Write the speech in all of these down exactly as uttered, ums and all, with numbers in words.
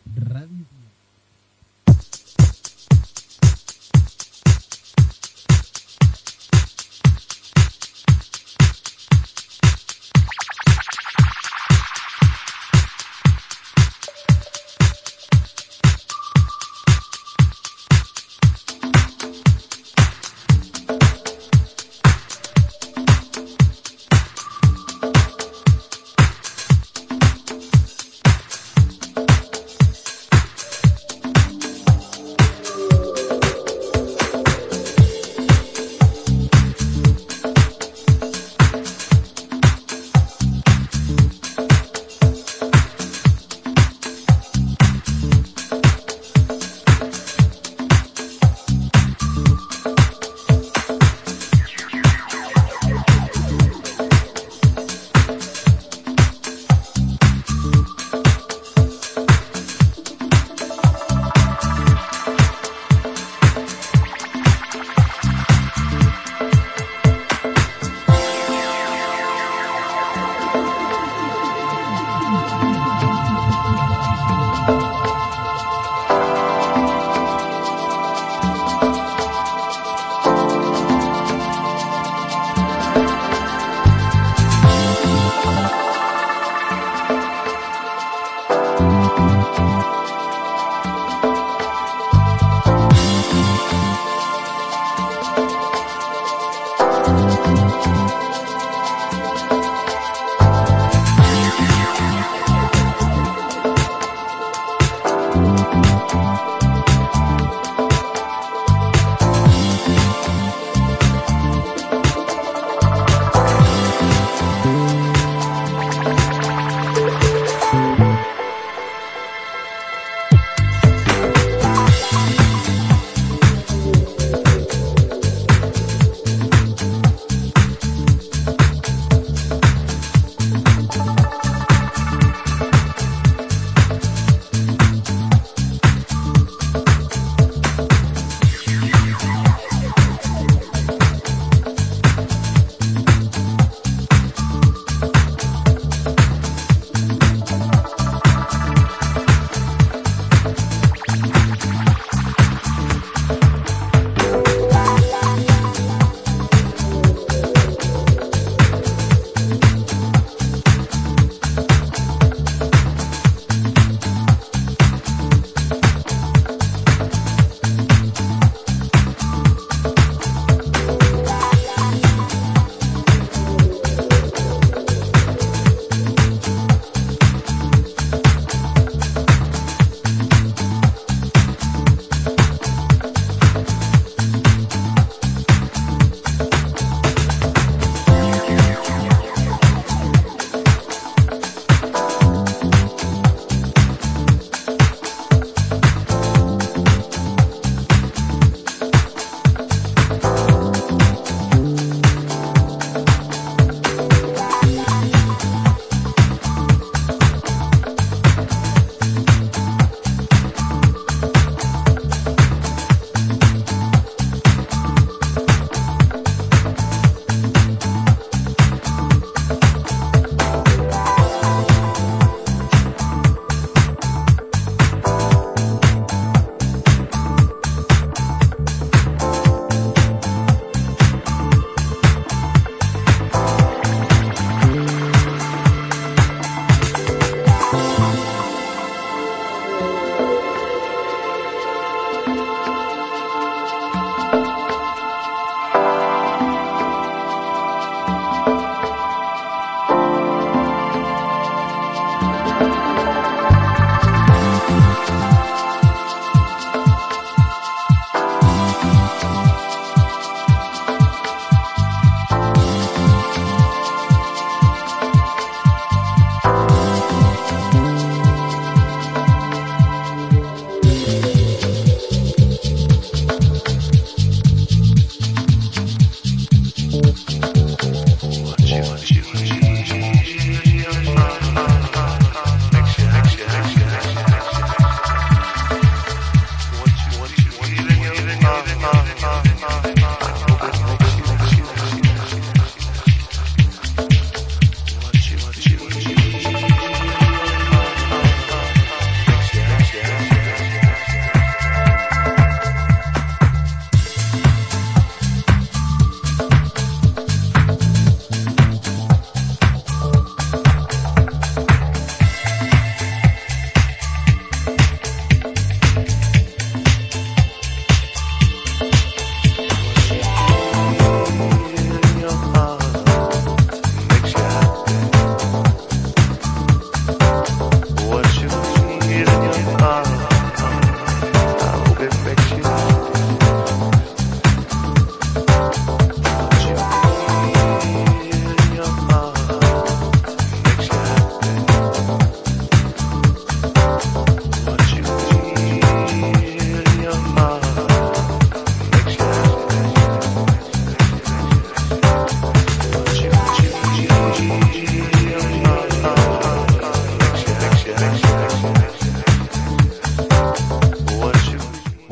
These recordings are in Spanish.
Radio.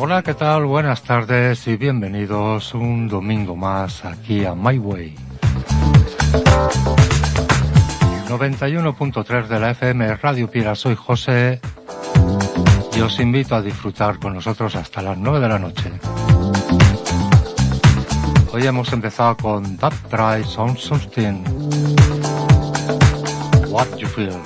Hola, ¿qué tal? Buenas tardes y bienvenidos un domingo más aquí a My Way. noventa y uno punto tres de la F M Radio Pira, soy José y os invito a disfrutar con nosotros hasta las nueve de la noche. Hoy hemos empezado con That Try on Something. What You Feel.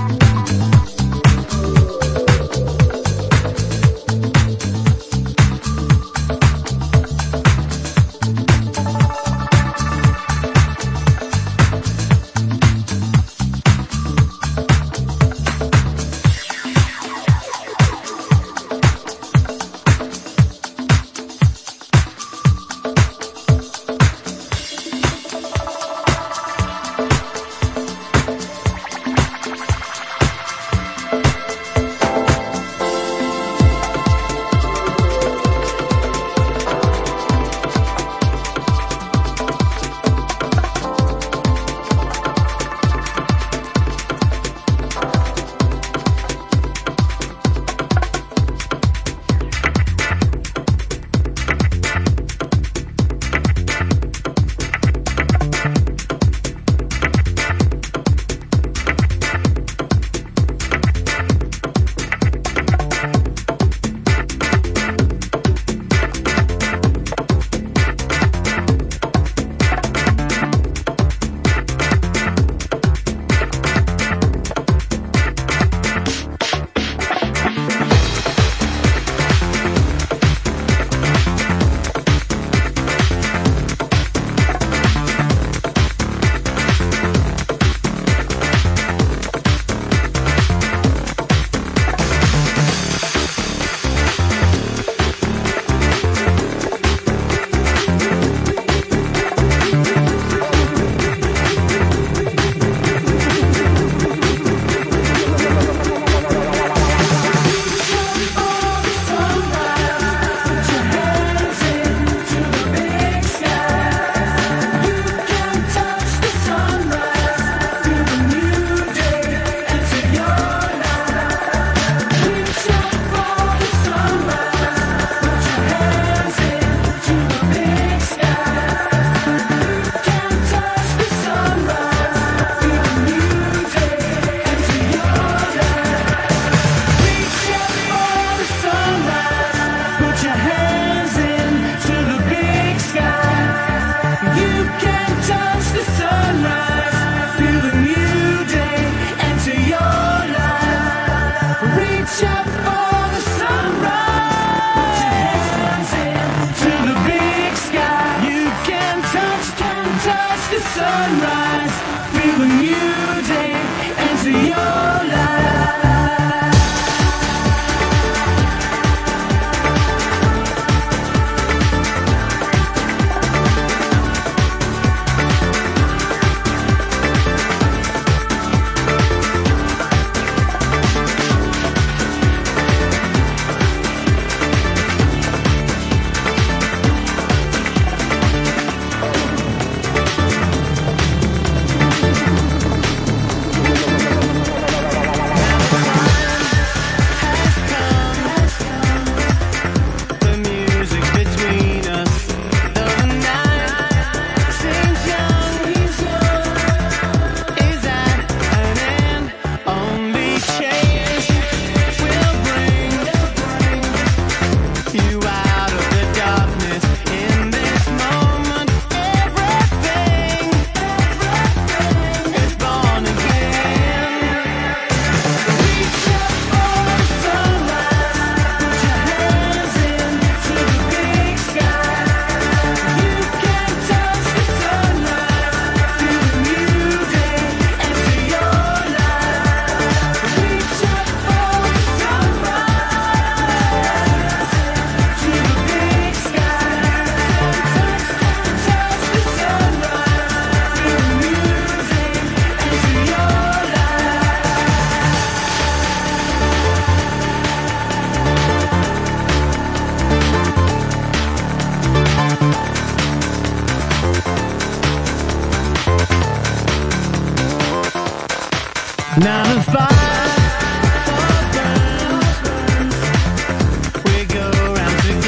Now the fire burns. We go round together.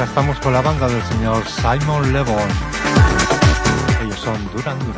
estamos con la banda del señor Simon Le Bon. Ellos son Duran Duran.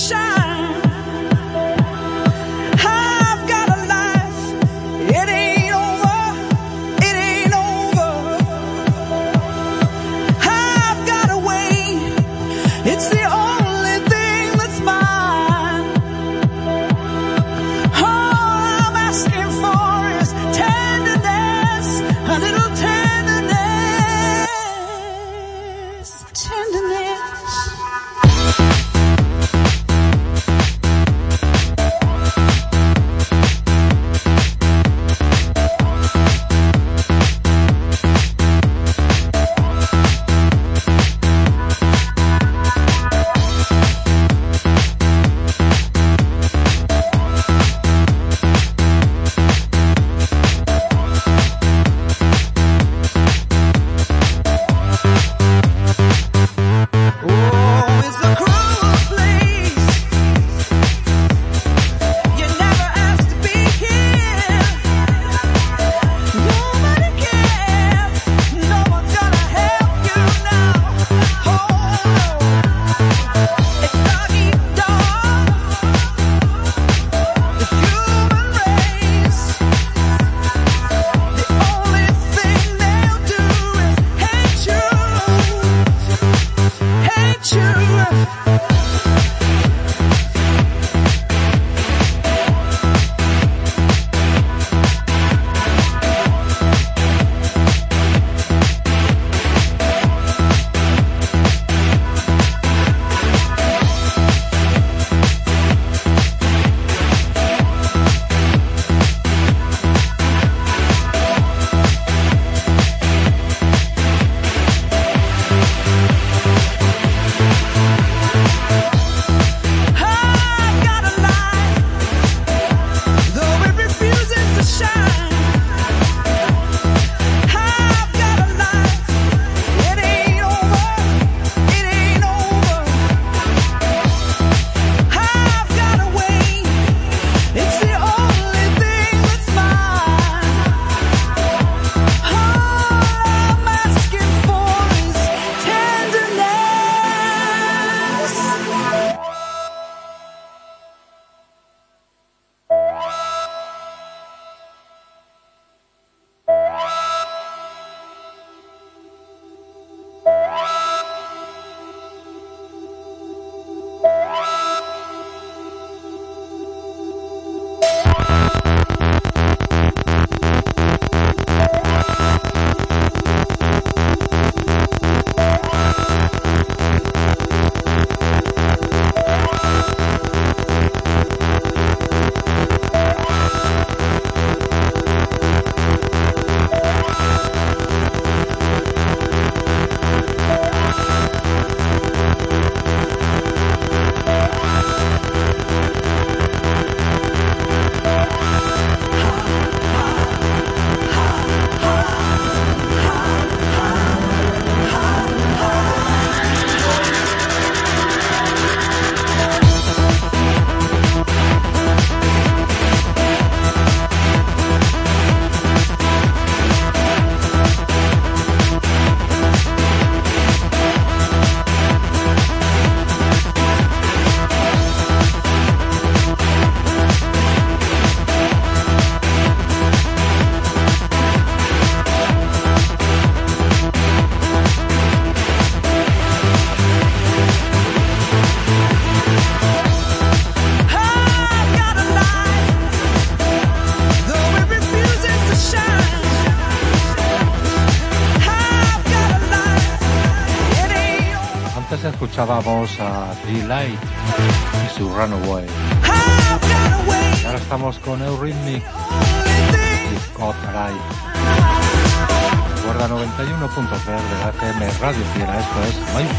Escuchábamos a D-Light y su Runaway. Y ahora estamos con Eurythmics y Caught Alive. Recuerda noventa y uno punto tres de la F M Radio Fiera, esto es Mayu.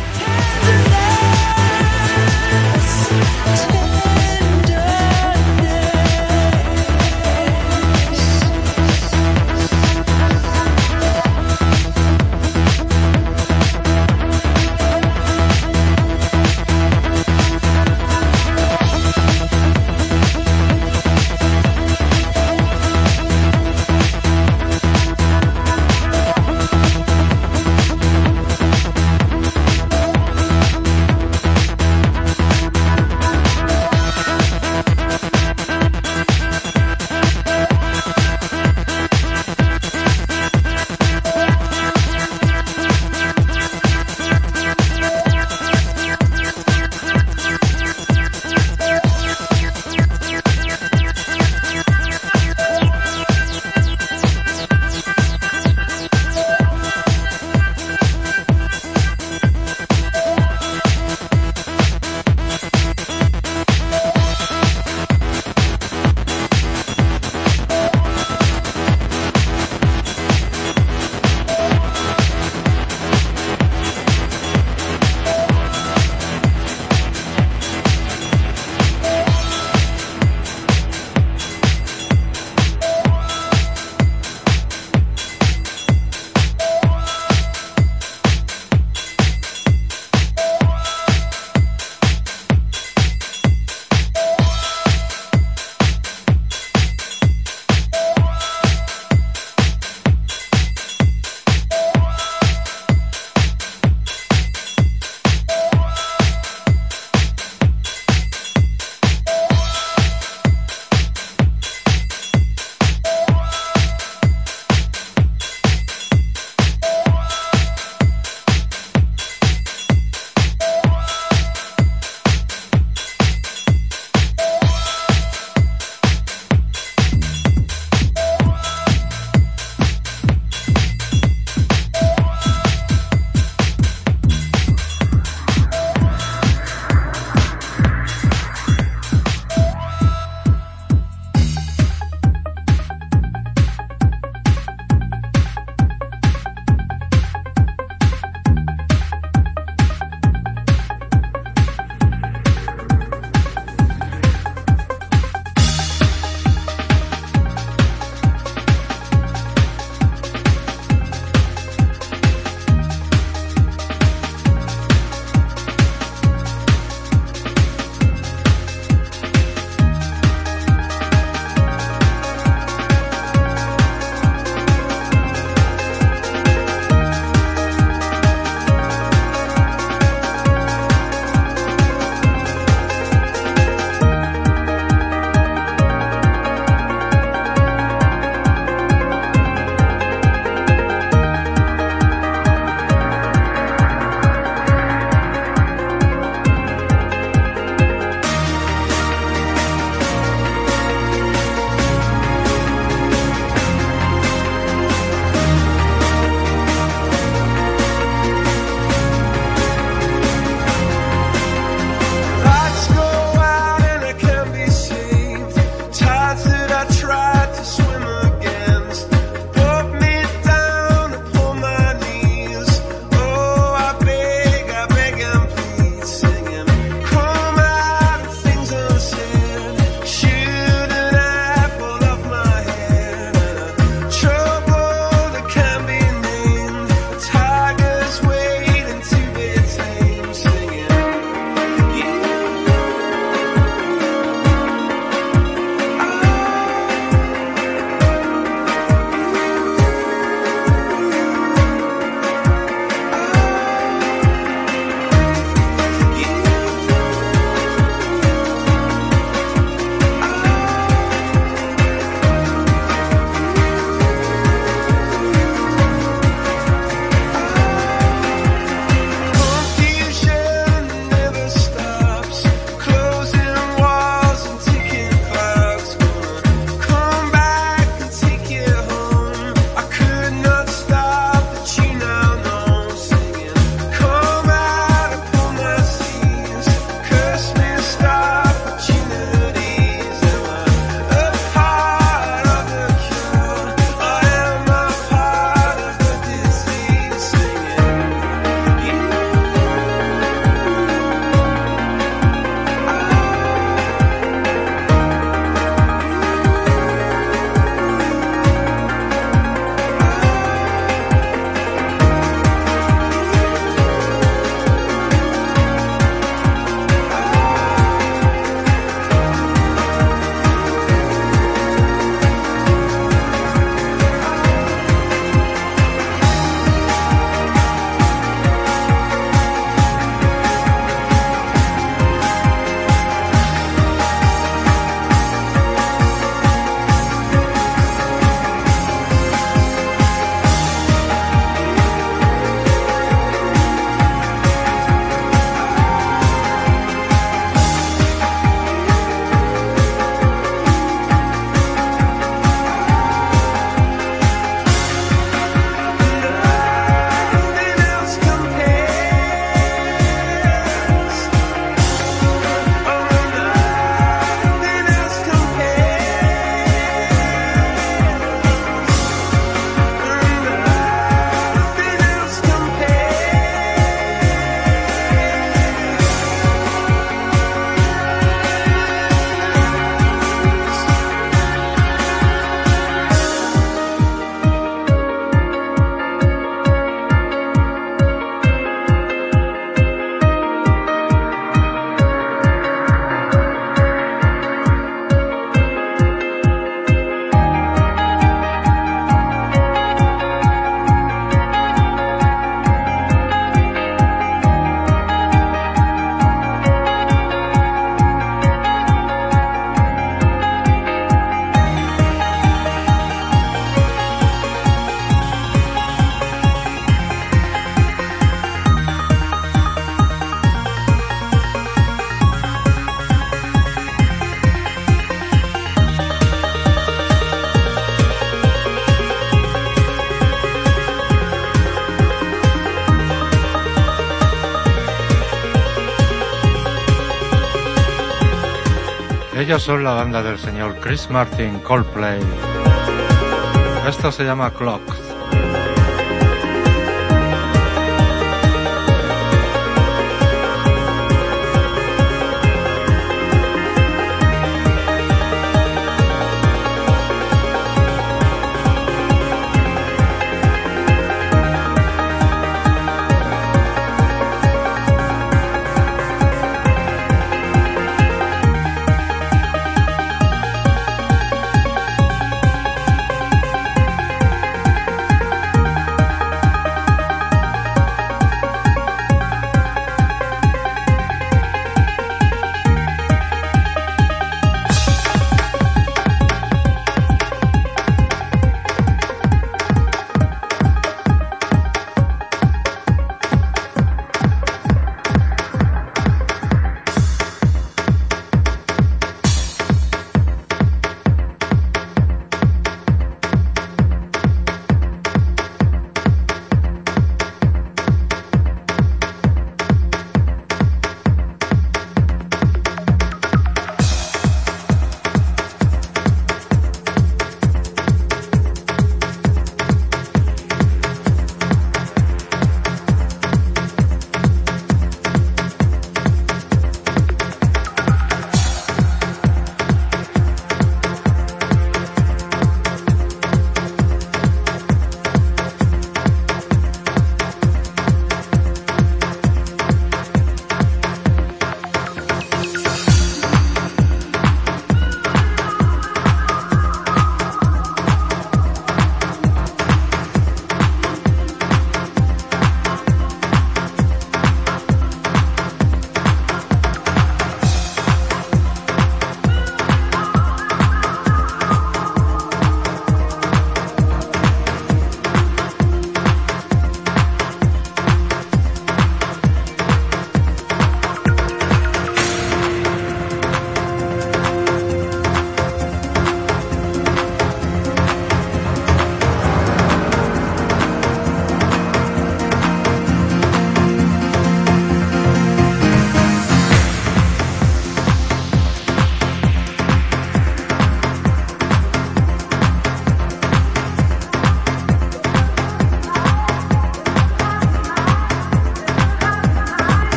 Ellos son la banda del señor Chris Martin, Coldplay. Esto se llama Clock.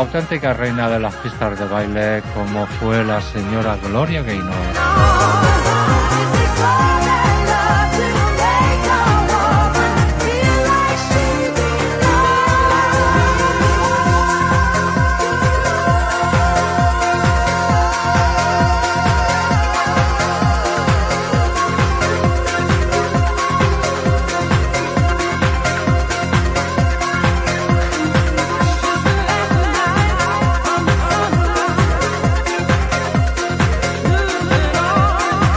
auténtica reina de las pistas de baile, como fue la señora Gloria Gaynor. Moving on.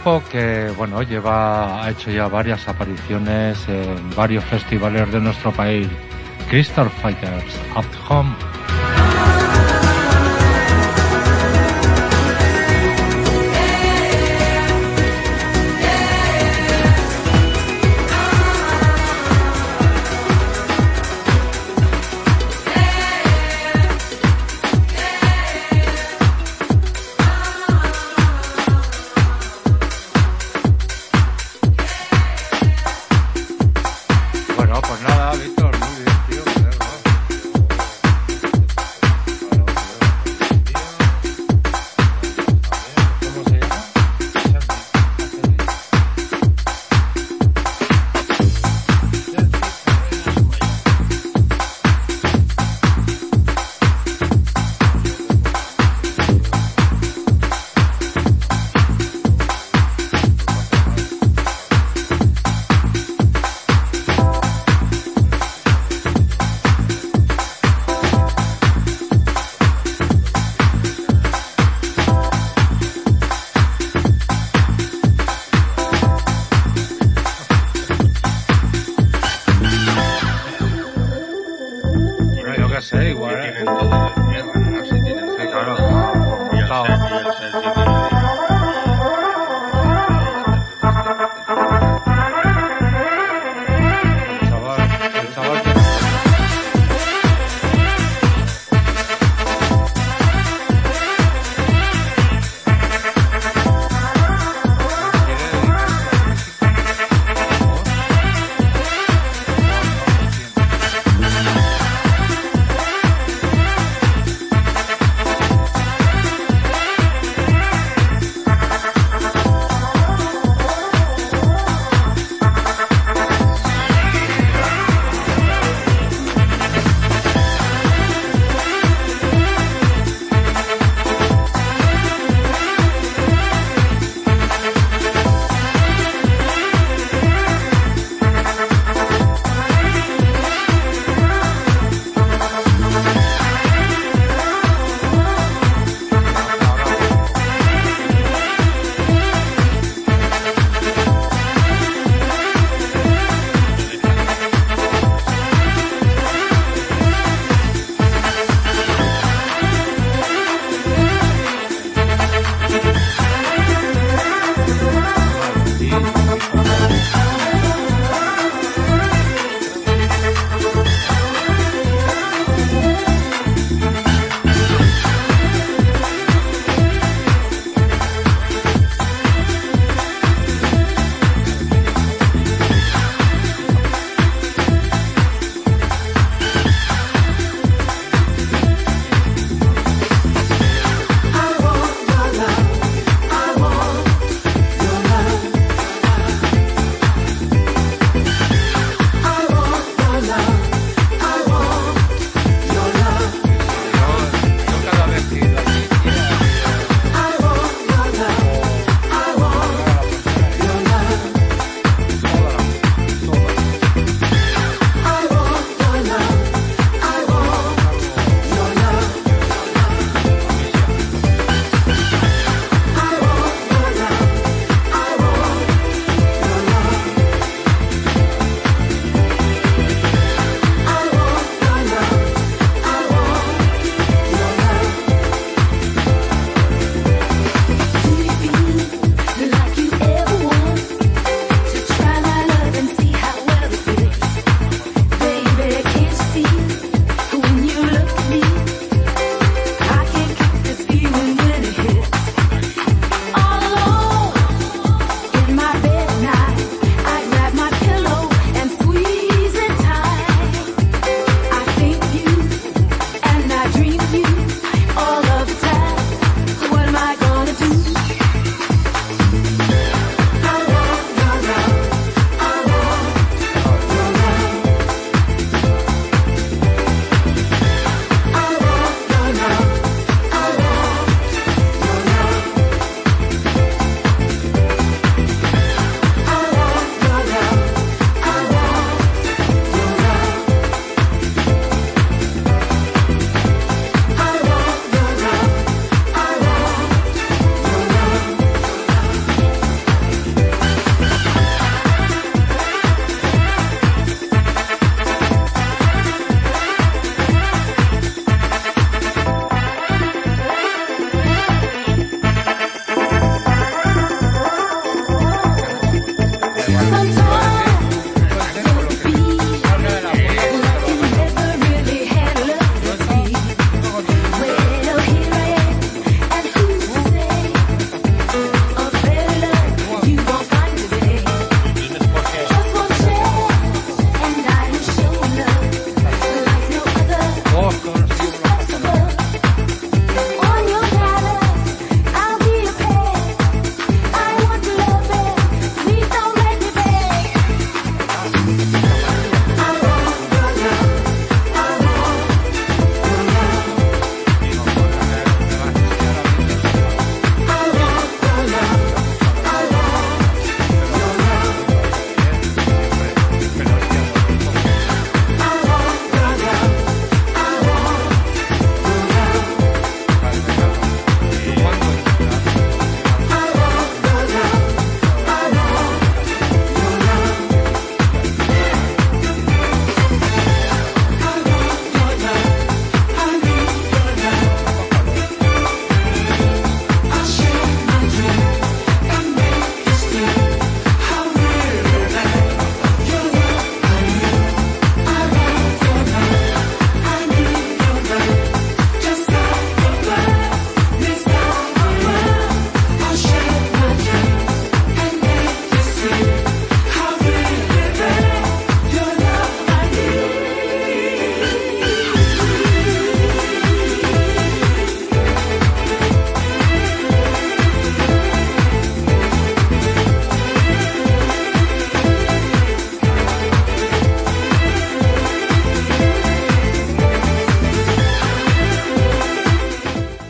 grupo que, bueno, lleva, ha hecho ya varias apariciones en varios festivales de nuestro país. Crystal Fighters, At Home.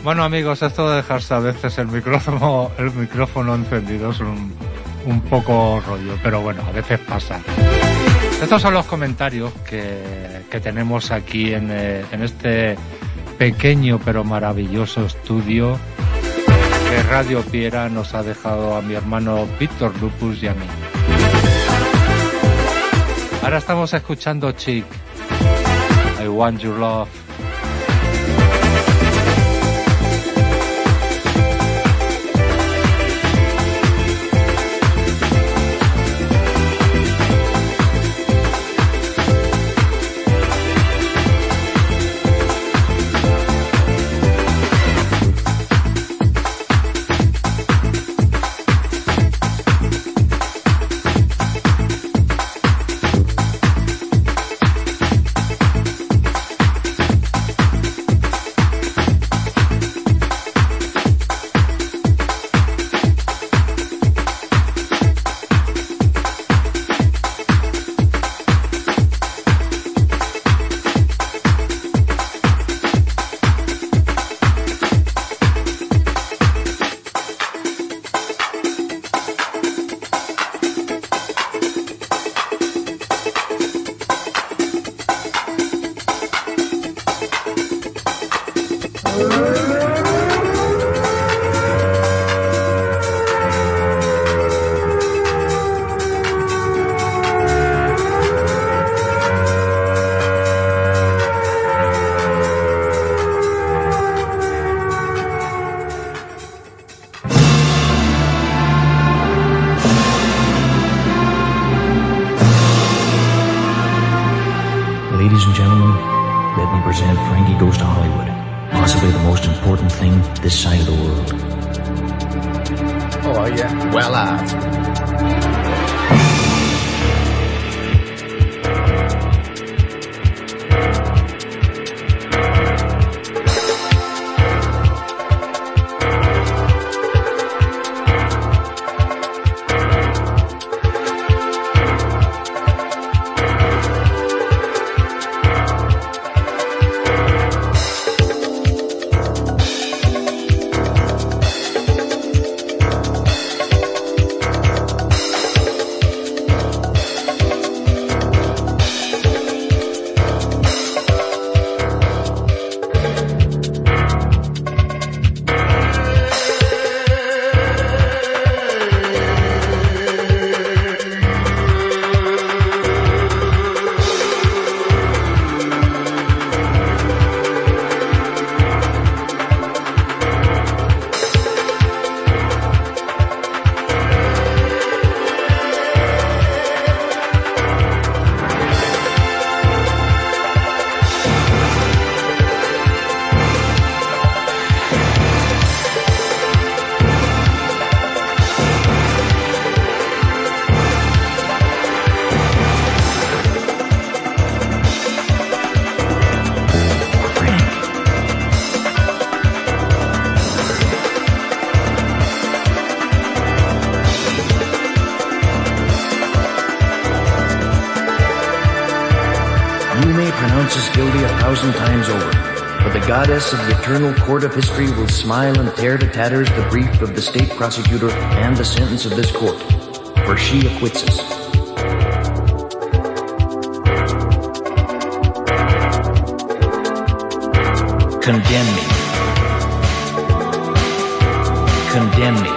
Bueno, amigos, esto de dejarse a veces el micrófono, el micrófono encendido es un, un poco rollo, pero bueno, a veces pasa. Estos son los comentarios que, que tenemos aquí en, eh, en este pequeño pero maravilloso estudio que Radio Piera nos ha dejado a mi hermano Víctor Lupus y a mí. Ahora estamos escuchando Chic, I Want Your Love. Ladies and gentlemen, let me present Frankie Goes to Hollywood, possibly the most important thing this side of the world. Oh, yeah. Well, uh... Is guilty a thousand times over, but the goddess of the eternal court of history will smile and tear to tatters the brief of the state prosecutor and the sentence of this court, for she acquits us. Condemn me. Condemn me.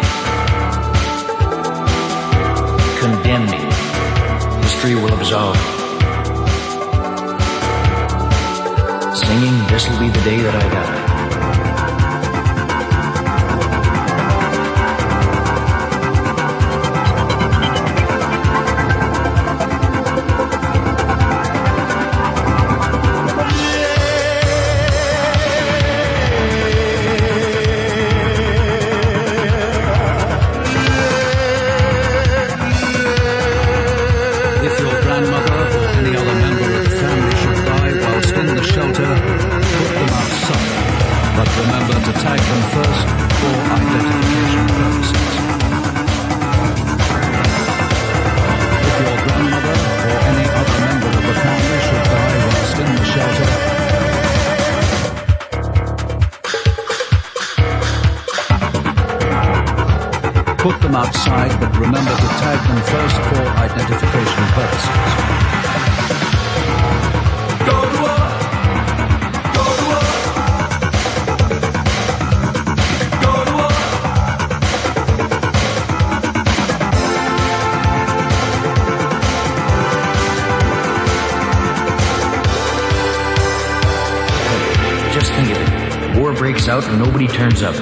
Condemn me. History will absolve. Singing, this'll be the day that I die. If your grandmother or any other member of the family should die whilst in the shelter, put them outside, but remember to tag them first for identification purposes. If your grandmother or any other member of the family should die whilst in the shelter, Put them outside, but remember to tag them first for identification purposes. Go to war! Go to war! Go to war! Just think of it. War breaks out and nobody turns up.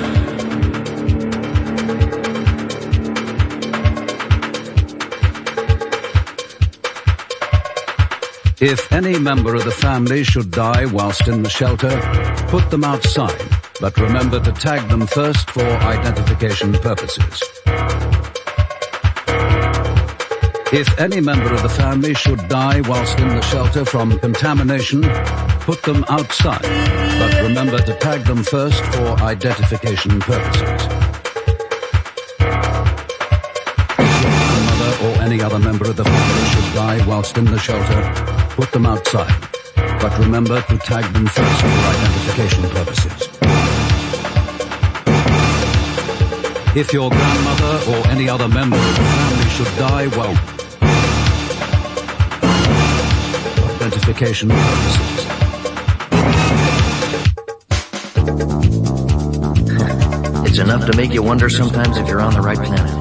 If any member of the family should die whilst in the shelter, put them outside, but remember to tag them first for identification purposes. If any member of the family should die whilst in the shelter from contamination, put them outside, but remember to tag them first for identification purposes. If your grandmother or any other member of the family should die whilst in the shelter, put them outside, but remember to tag them first for identification purposes. If your grandmother or any other member of the family should die, well, identification purposes. It's enough to make you wonder sometimes if you're on the right planet.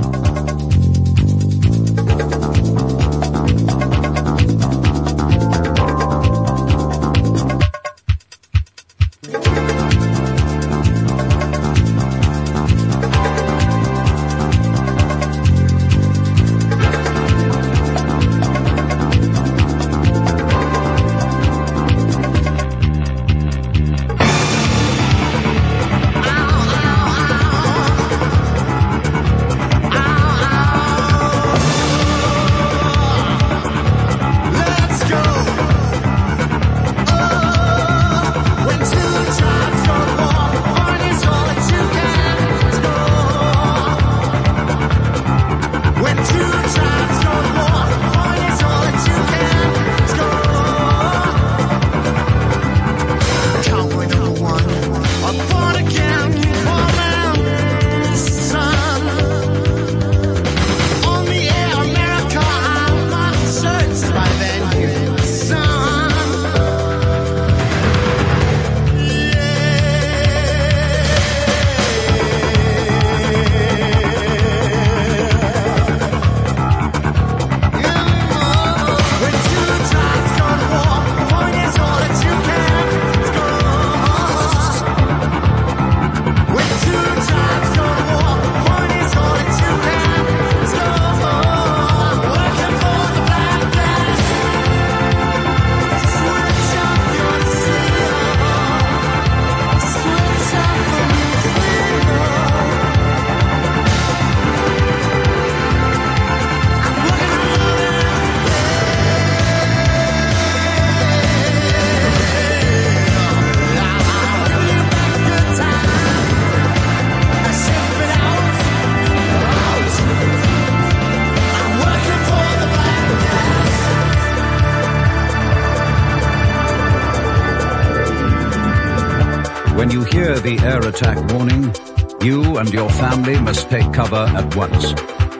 When you hear the air attack warning, you and your family must take cover at once.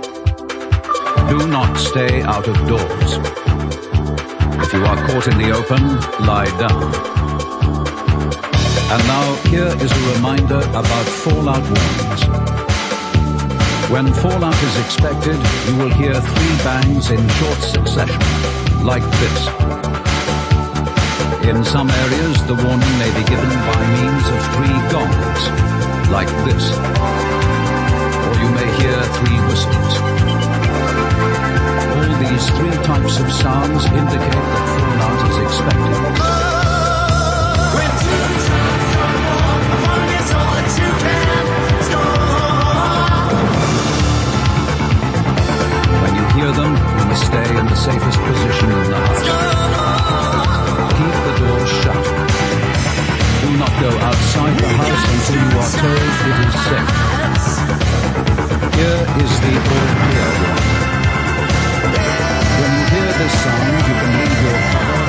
Do not stay out of doors. If you are caught in the open, lie down. And now here is a reminder about fallout warnings. When fallout is expected, you will hear three bangs in short succession, like this. In some areas, the warning may be given by means of three gongs, like this. Or you may hear three whistles. All these three types of sounds indicate that fallout is expected. When you hear them, you must stay in the safest position in the house. Keep the doors shut. Do not go outside the house until you are told it is safe. Here is the all clear warning. When you hear this sound, you can leave your cover.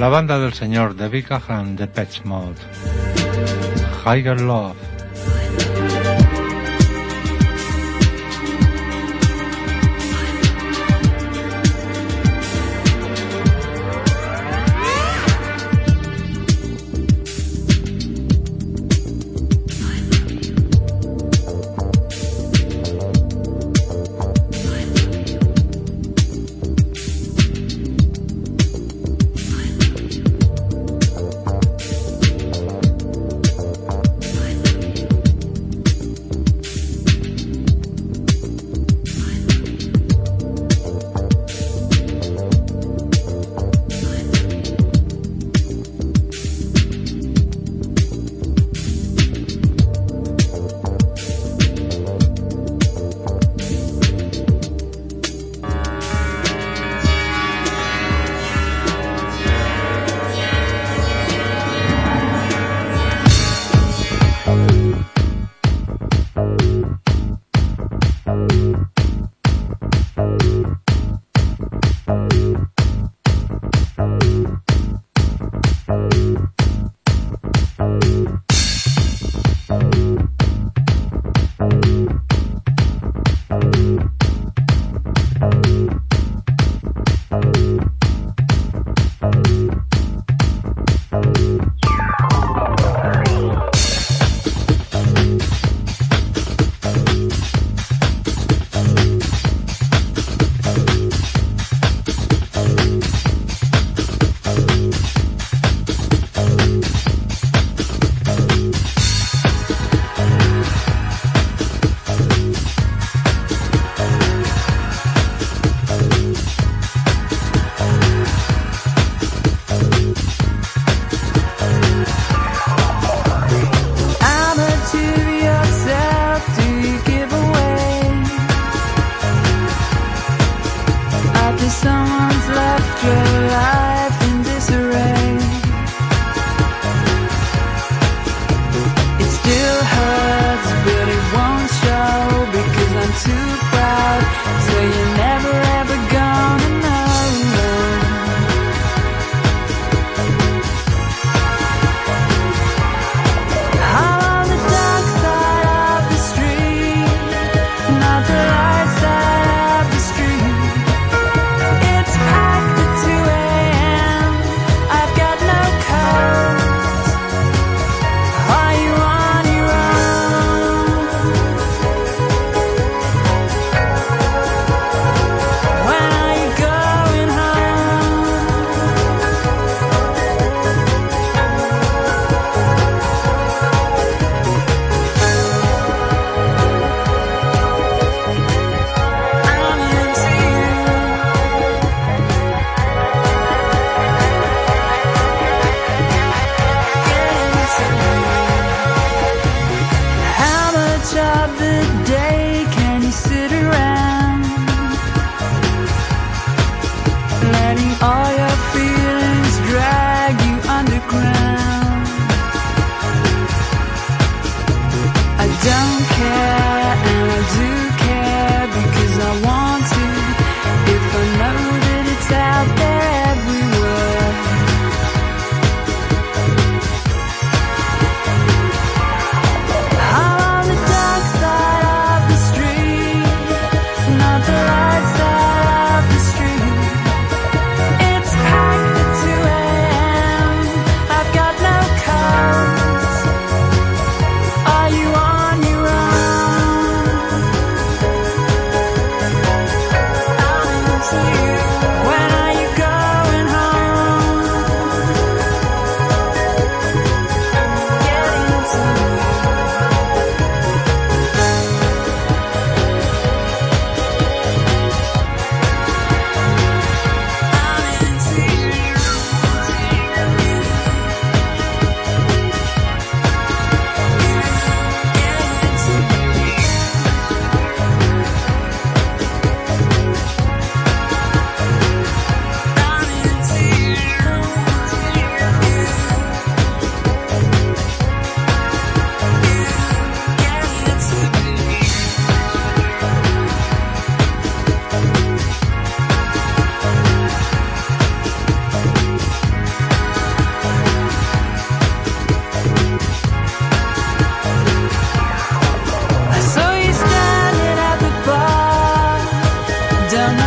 la banda del señor David Gahan de Depeche Mode. Higher Love. It's packed at two a.m.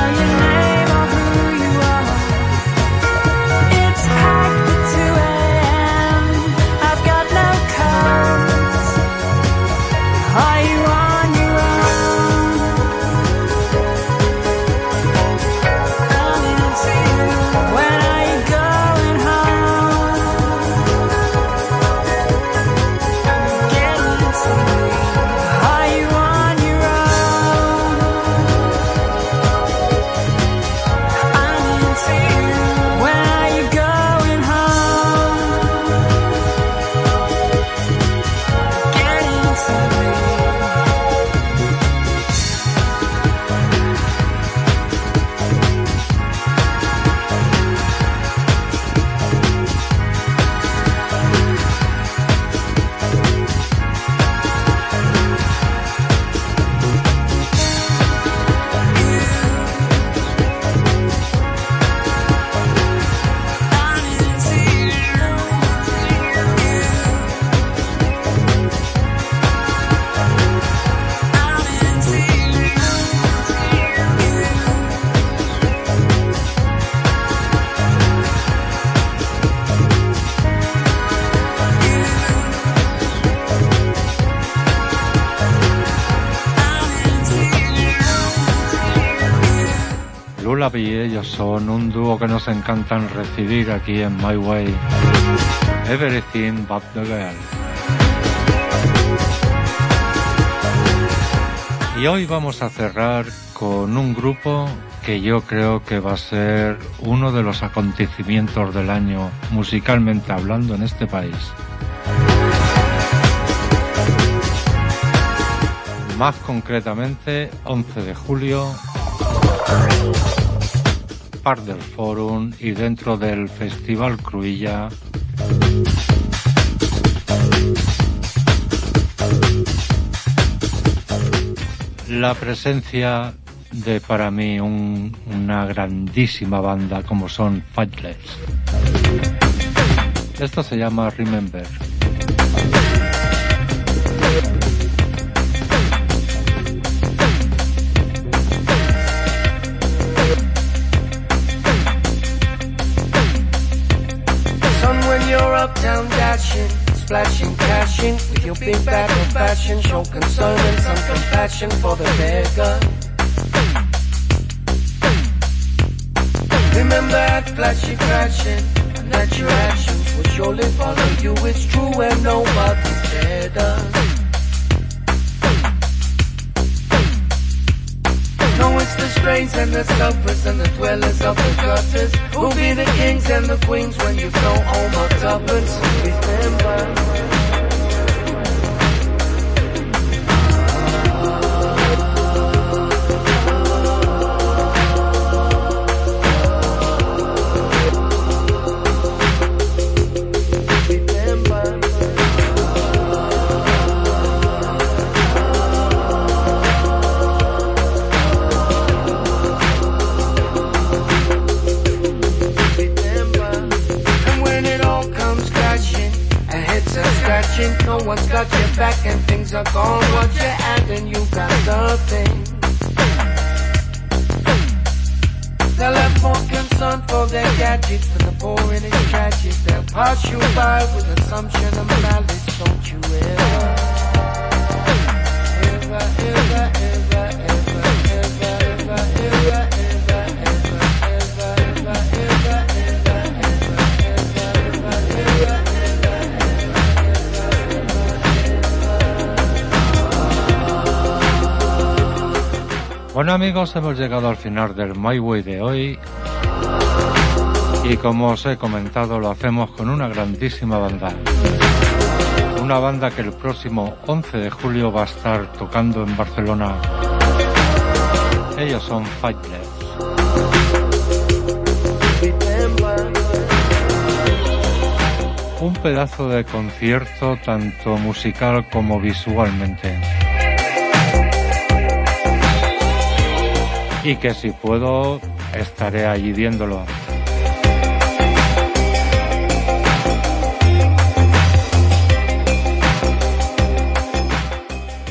Lullaby, ellos son un dúo que nos encantan recibir aquí en My Way. Everything But The Girl. Y hoy vamos a cerrar con un grupo que yo creo que va a ser uno de los acontecimientos del año musicalmente hablando en este país. Más concretamente, once de julio, Parc del Fòrum, y dentro del Festival Cruïlla la presencia de, para mí, un, una grandísima banda como son Faithless. Esto se llama Remember. Uptown dashing, splashing, cashing with your big bag of fashion. Show concern and some compassion for the beggar. Remember that flashy fashion and that your actions will surely follow you. It's true and nobody's better. No, it's the strains and the sufferers and the dwellers of the gutters who'll be the kings and the queens when you go home of tuppence. Remember. No one's got your back and things are gone. What you add and you got nothing. They'll have more concern for their gadgets than the poor and it's tragic. They'll pass you by with assumption and malice. Don't you ever, ever, ever, ever, ever, ever, ever, ever, ever. Bueno amigos, hemos llegado al final del My Way de hoy y como os he comentado lo hacemos con una grandísima banda. Una banda que el próximo once de julio va a estar tocando en Barcelona. Ellos son Faithless. Un pedazo de concierto tanto musical como visualmente. Y que si puedo estaré allí viéndolo.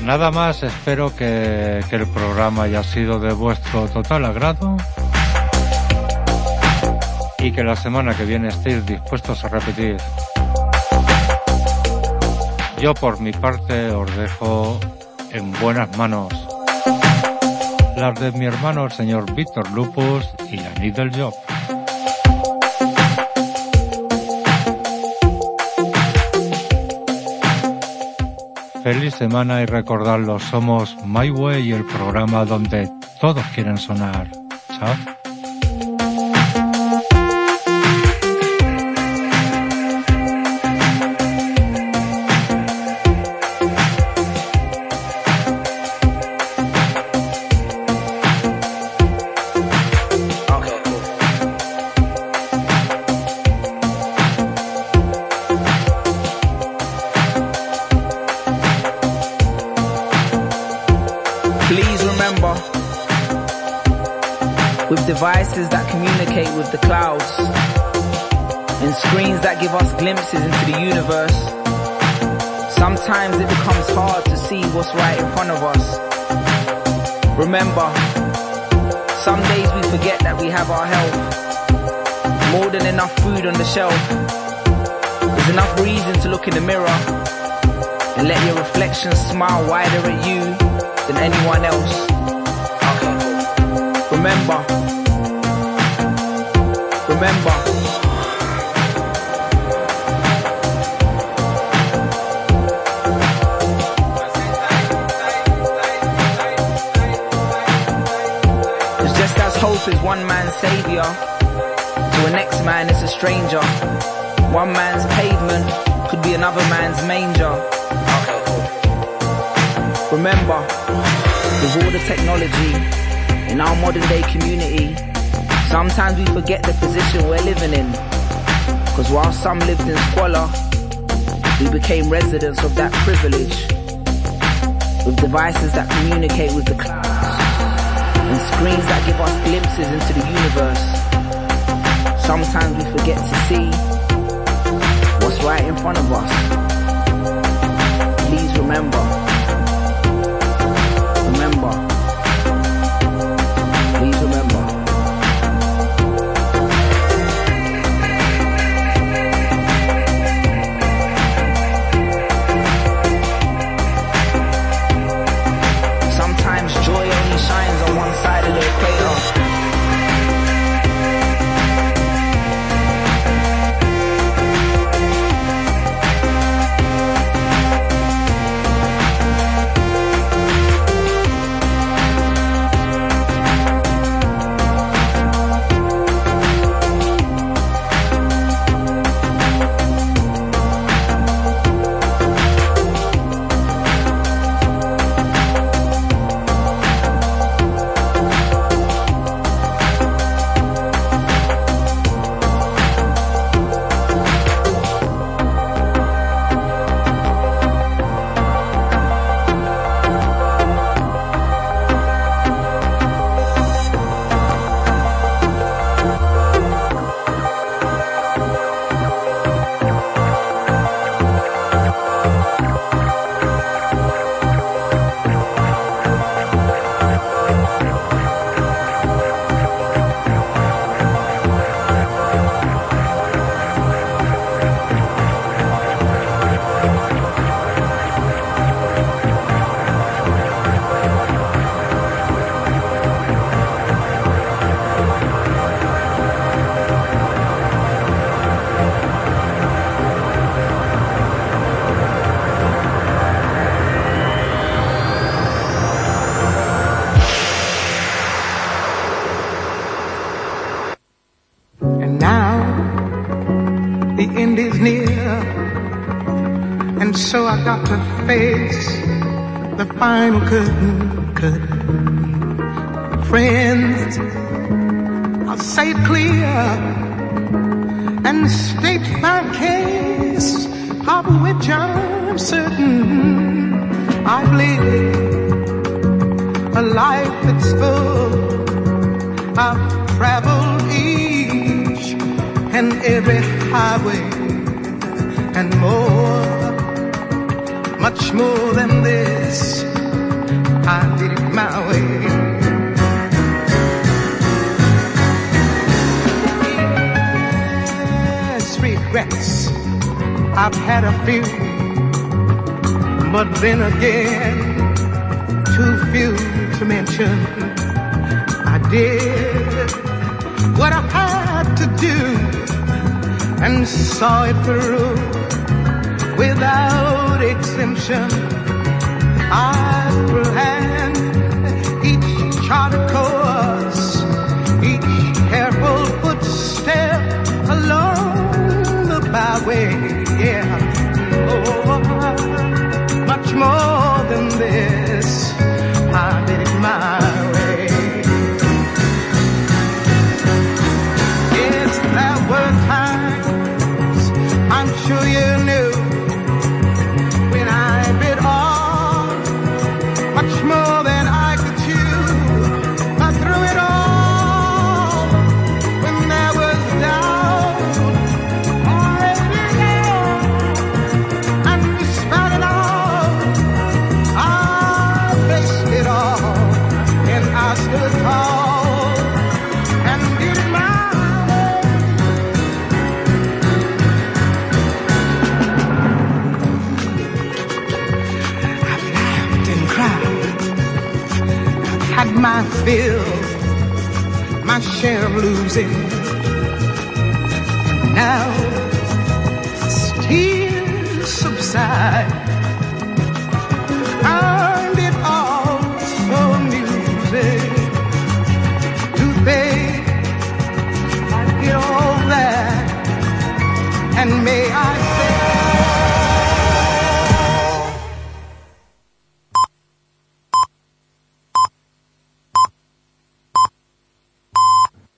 nada más, espero que, que el programa haya sido de vuestro total agrado y que la semana que viene estéis dispuestos a repetir. Yo por mi parte os dejo en buenas manos, las de mi hermano el señor Víctor Lupus y la Needle Job. Feliz semana y recordarlo, somos My Way, el programa donde todos quieren sonar. Chao. Devices that communicate with the clouds and screens that give us glimpses into the universe. Sometimes it becomes hard to see what's right in front of us. Remember, some days we forget that we have our health. More than enough food on the shelf. There's enough reason to look in the mirror and let your reflection smile wider at you than anyone else. Remember, Remember, it's just as hope is one man's savior, to a next man it's a stranger. One man's pavement could be another man's manger. Remember, with all the technology in our modern day community, sometimes we forget the position we're living in. Cause while some lived in squalor, we became residents of that privilege. With devices that communicate with the clouds and screens that give us glimpses into the universe. Sometimes we forget to see what's right in front of us. Please remember. Remember. Please remember. So I got to face the final curtain, curtain. Friends, I'll say it clear and state my case, of which I'm certain. I've lived a life that's full. I've traveled each and every highway and more. Much more than this. I did it my way. Yes, regrets, I've had a few, but then again, too few to mention. I did what I had to do and saw it through without exemption. I planned each charted course, each careful footstep along the byway. Yeah, oh, much more than this, I did it my way. Yes, there were times, I'm sure you knew, when I bit off much more than I could chew. I threw it all when there was doubt. I laid it down and despite it all, I faced it all, and I stood tall and did it my way. I've laughed and cried, I've had my fill, my share of losing. Now tears subside,